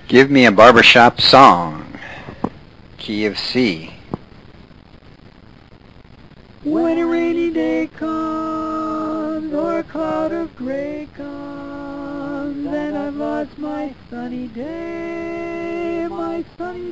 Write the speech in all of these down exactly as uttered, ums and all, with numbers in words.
Give me a barbershop song. Key of C. When a rainy day comes, or a cloud of gray comes, then I've lost my sunny day, my sunny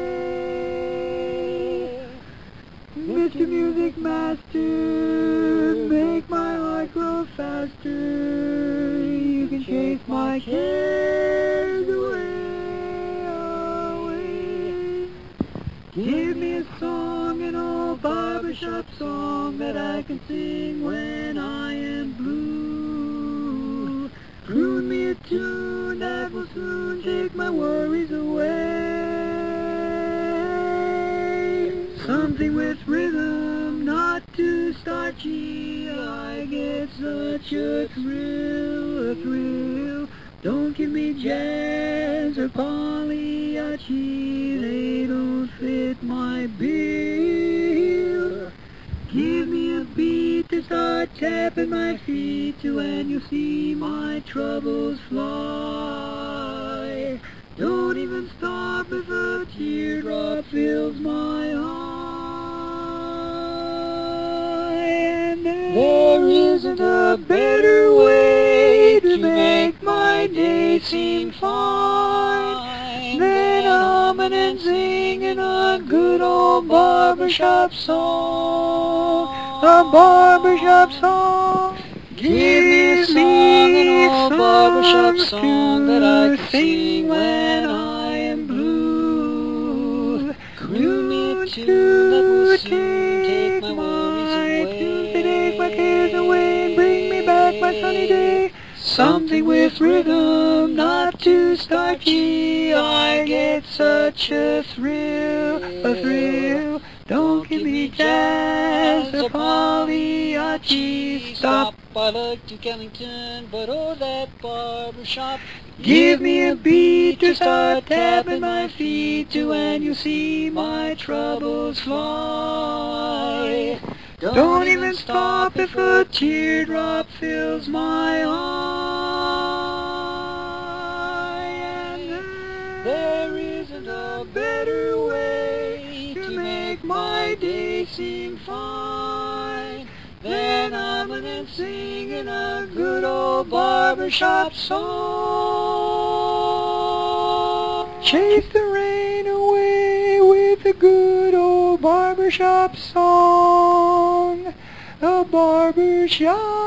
day. Mister Music Master, make my heart grow faster. You can chase my cares away, away. Give me a song, an old barbershop song that I can sing when I am blue. Croon me a tune that will soon take my worries away. Something with rhythm, not too starchy. I get such a thrill, a thrill. Don't give me jazz or Pagliacci, they don't fit my bill. Give me a beat to start tapping my feet to, and you'll see my troubles fly. Don't even stop if a teardrop fills my eye. And there isn't a better way to make my day seem fine than humming and singing a good old barbershop song, a barbershop song. Give me a song, an old barbershop song that I can sing when I am blue. Croon me a tune that will soon take my worries away, take my cares away and bring me back my sunny day. Something with rhythm, not too starchy. I get such a thrill, a thrill. Don't give me jazz or Pagliacci. Stop, I like Duke Ellington, but oh, that barbershop. Give me a beat to start tapping my feet to, and you'll see my troubles fly. Don't even stop if a teardrop fills my eye. And there isn't a better way to make my day seem fine than humming and singing a good old barbershop song. Chase the rain away with a good old barbershop song. A barbershop